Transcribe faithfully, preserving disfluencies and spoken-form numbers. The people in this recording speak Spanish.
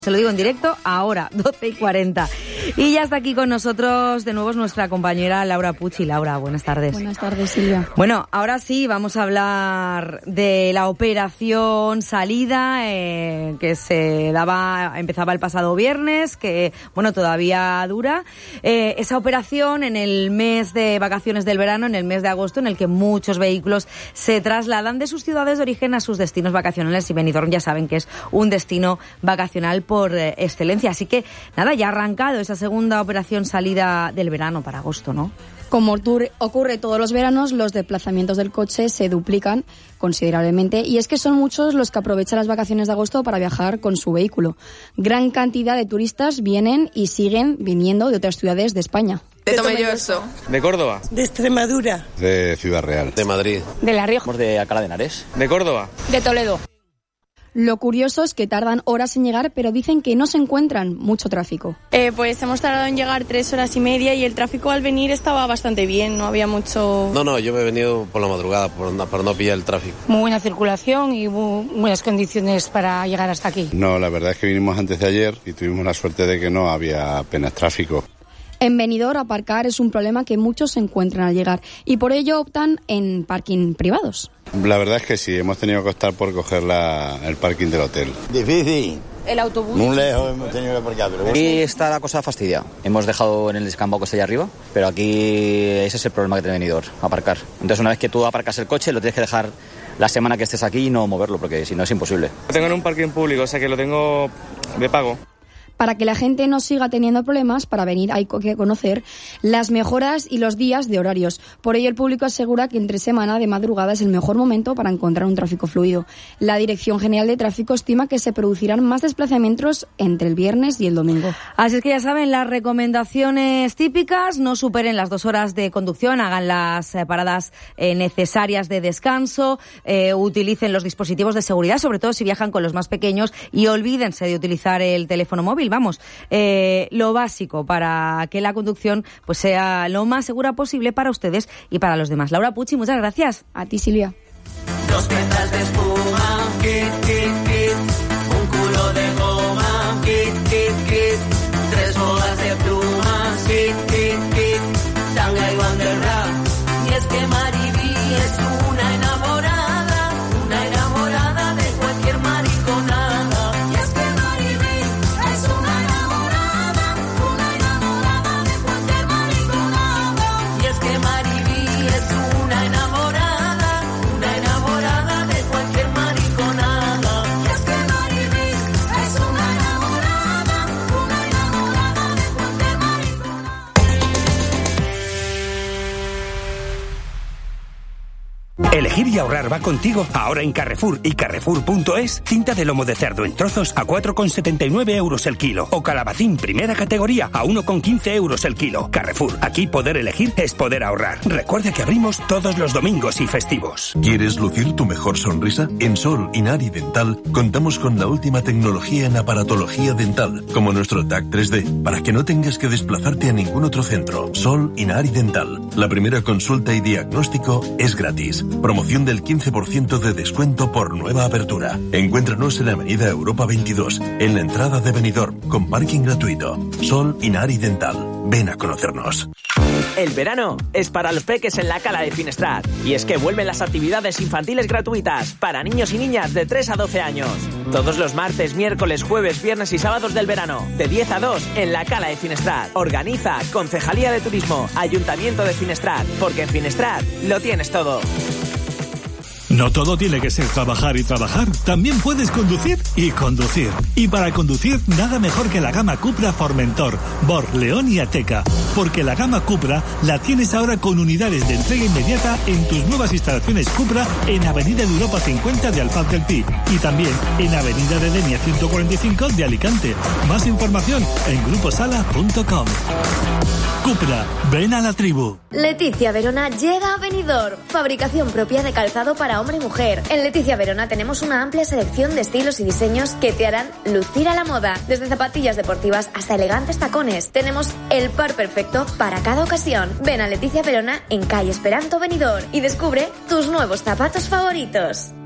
Se lo digo en directo ahora, doce y cuarenta. Y ya está aquí con nosotros de nuevo nuestra compañera Laura Pucci. Laura, buenas tardes. Buenas tardes, Silvia. Bueno, ahora sí, vamos a hablar de la operación Salida, eh, que se daba, empezaba el pasado viernes, que, bueno, todavía dura. Eh, esa operación en el mes de vacaciones del verano, en el mes de agosto, en el que muchos vehículos se trasladan de sus ciudades de origen a sus destinos vacacionales. Y Benidorm ya saben que es un destino vacacional por eh, excelencia. Así que, nada, ya ha arrancado esa segunda operación Salida del verano para agosto, ¿no? Como ocurre todos los veranos, los desplazamientos del coche se duplican considerablemente y es que son muchos los que aprovechan las vacaciones de agosto para viajar con su vehículo. Gran cantidad de turistas vienen y siguen viniendo de otras ciudades de España. De Tomelloso. De Córdoba. De Extremadura. De Ciudad Real. De Madrid. De La Rioja. De Alcalá de Henares. De Córdoba. De Toledo. Lo curioso es que tardan horas en llegar, pero dicen que no se encuentran mucho tráfico. Eh, pues hemos tardado en llegar tres horas y media y el tráfico al venir estaba bastante bien, no había mucho... No, no, yo me he venido por la madrugada por no, para no pillar el tráfico. Muy buena circulación y muy buenas condiciones para llegar hasta aquí. No, la verdad es que vinimos antes de ayer y tuvimos la suerte de que no había apenas tráfico. En Benidorm, aparcar es un problema que muchos se encuentran al llegar y por ello optan en parking privados. La verdad es que sí, hemos tenido que optar por coger la, el parking del hotel. Difícil. El autobús. Muy lejos hemos tenido que aparcar. Pero bueno. Aquí está la cosa fastidia. Hemos dejado en el descampado que está allá arriba, pero aquí ese es el problema que tiene Benidorm, aparcar. Entonces una vez que tú aparcas el coche, lo tienes que dejar la semana que estés aquí y no moverlo, porque si no es imposible. Lo tengo en un parking público, o sea que lo tengo de pago. Para que la gente no siga teniendo problemas para venir hay que conocer las mejoras y los días de horarios. Por ello el público asegura que entre semana de madrugada es el mejor momento para encontrar un tráfico fluido. La Dirección General de Tráfico estima que se producirán más desplazamientos entre el viernes y el domingo. Así es que ya saben, las recomendaciones típicas: no superen las dos horas de conducción, hagan las eh, paradas eh, necesarias de descanso, eh, utilicen los dispositivos de seguridad, sobre todo si viajan con los más pequeños, y olvídense de utilizar el teléfono móvil. Vamos, eh, lo básico para que la conducción pues sea lo más segura posible para ustedes y para los demás. Laura Pucci, muchas gracias. A ti, Silvia. Dos piezas de espuma, kit, kit, kit. Un culo de goma, kit, kit, kit. Tres bolas de plumas, kit, kit, kit. Tanga y banderra. Y es que Mariví es una enamorada, una enamorada de cualquier mariconada. Y es que Mariví es una enamorada, una enamorada de cualquier mariconada. Y es que Mariví es una enamorada, una enamorada de cualquier mariconada. Y es que Mariví es una enamorada, una enamorada de cualquier mariconada. Elegir y ahorrar va contigo. Ahora en Carrefour y Carrefour punto es, cinta de lomo de cerdo en trozos a cuatro con setenta y nueve euros el kilo. O calabacín primera categoría a uno con quince euros el kilo. Carrefour, aquí poder elegir es poder ahorrar. Recuerda que abrimos todos los domingos y festivos. ¿Quieres lucir tu mejor sonrisa? En Sol Inari Dental contamos con la última tecnología en aparatología dental, como nuestro T A C tres D, para que no tengas que desplazarte a ningún otro centro. Sol Inari Dental. La primera consulta y diagnóstico es gratis. Promoción del quince por ciento de descuento por nueva apertura. Encuéntranos en la avenida Europa veintidós, en la entrada de Benidorm, con parking gratuito. Sol Inari Dental. Ven a conocernos. El verano es para los peques en la Cala de Finestrat. Y es que vuelven las actividades infantiles gratuitas para niños y niñas de tres a doce años. Todos los martes, miércoles, jueves, viernes y sábados del verano, de diez a dos en la Cala de Finestrat. Organiza Concejalía de Turismo, Ayuntamiento de Finestrat, porque en Finestrat lo tienes todo. No todo tiene que ser trabajar y trabajar. También puedes conducir y conducir. Y para conducir, nada mejor que la gama Cupra Formentor, Bor, León y Ateca. Porque la gama Cupra la tienes ahora con unidades de entrega inmediata en tus nuevas instalaciones Cupra en Avenida de Europa cincuenta de Alfaz del Pi. Y también en Avenida de Denia ciento cuarenta y cinco de Alicante. Más información en gruposala punto com. Cupra, ven a la tribu. Leticia Verona llega a Benidorm. Fabricación propia de calzado para hombre y mujer. En Leticia Verona tenemos una amplia selección de estilos y diseños que te harán lucir a la moda. Desde zapatillas deportivas hasta elegantes tacones. Tenemos el par perfecto para cada ocasión. Ven a Leticia Verona en calle Esperanto Benidorm y descubre tus nuevos zapatos favoritos.